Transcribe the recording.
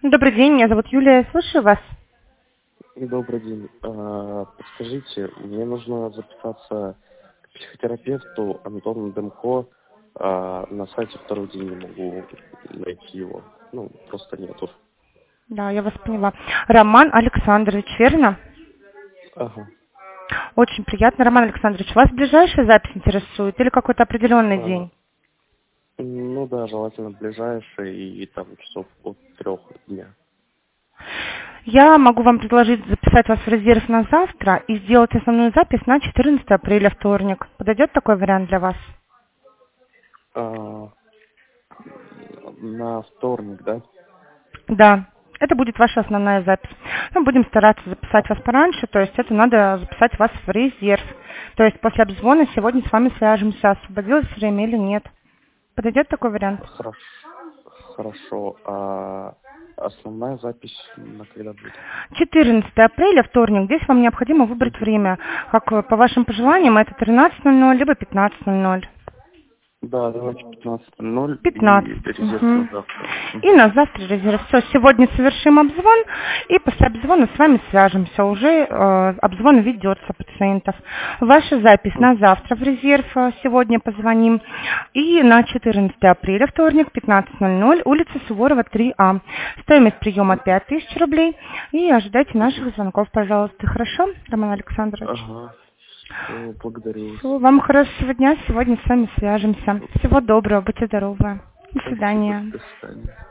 Добрый день, меня зовут Юлия, я слушаю вас. Добрый день. Подскажите, мне нужно записаться к психотерапевту Антону Демко. На сайте второй день не могу найти его. Ну, просто нету. Да, я вас поняла. Роман Александрович, верно? Ага. Очень приятно, Роман Александрович. Вас ближайшая запись интересует или какой-то определенный А, день? ну да, желательно ближайший и там часов от 3 дня. Я могу вам предложить записать вас в резерв на завтра и сделать основную запись на 14 апреля, вторник. Подойдет такой вариант для вас? А, на вторник, да? Да, это будет ваша основная запись. Мы будем стараться записать вас пораньше, то есть это надо записать вас в резерв. То есть после обзвона сегодня с вами свяжемся, освободилось время или нет. Подойдет такой вариант? Хорошо. Хорошо. А основная запись на когда будет? 14 апреля, вторник. Здесь вам необходимо выбрать Мгм. время. Как по вашим пожеланиям, это 13:00 либо 15:00. Да, давайте 15:00 и 15. резерв на Мгм. завтра. И на завтра резерв. Все, сегодня совершим обзвон, и после обзвона с вами свяжемся. Уже обзвон ведется пациентов. Ваша запись Мгм. на завтра в резерв. Сегодня позвоним. И на 14 апреля, вторник, 15:00, улица Суворова, 3А. Стоимость приема 5000 рублей. И ожидайте наших звонков, пожалуйста. Хорошо, Роман Александрович? Ага, все, благодарю вас. Всё, вам хорошего дня. Сегодня с вами свяжемся. Всего доброго, будьте здоровы. До Спасибо, свидания. до свидания.